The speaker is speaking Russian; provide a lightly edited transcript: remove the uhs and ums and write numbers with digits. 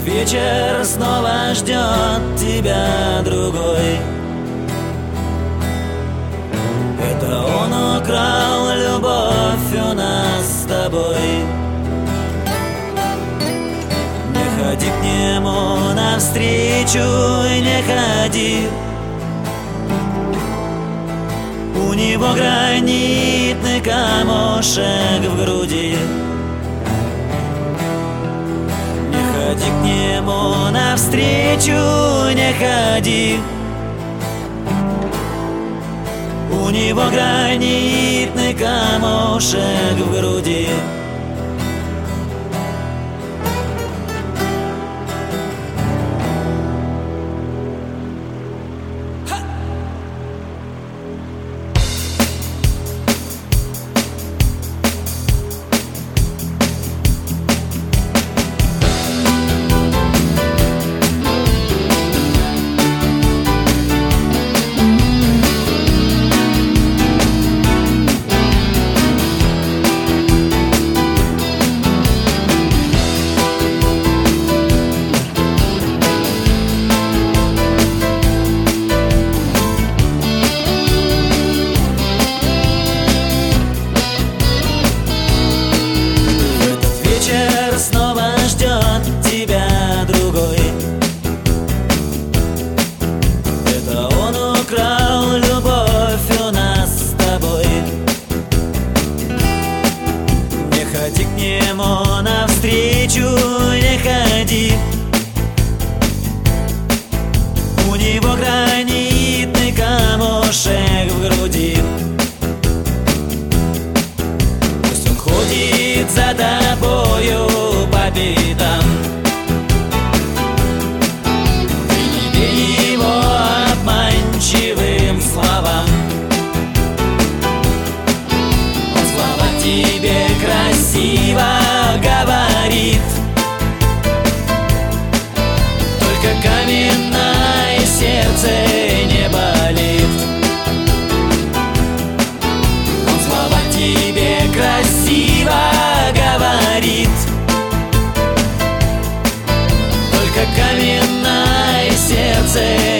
Вечер снова ждет тебя другой. Это он украл любовь у нас с тобой. Не ходи к нему навстречу, не ходи. У него гранитный камушек в груди. Не ходи к нему навстречу, не ходи. У него гранитный камушек в груди. Снова ждет тебя другой. Это он украл любовь у нас с тобой. Не ходи к нему навстречу, не ходи. У него гранитный камушек в груди. Пусть он ходит за тобою по пятам. Ты не верь его обманчивым словам. Он слова тебе красиво говорит, только каменное сердце не болит. Он слова тебе красиво говорит, каменное сердце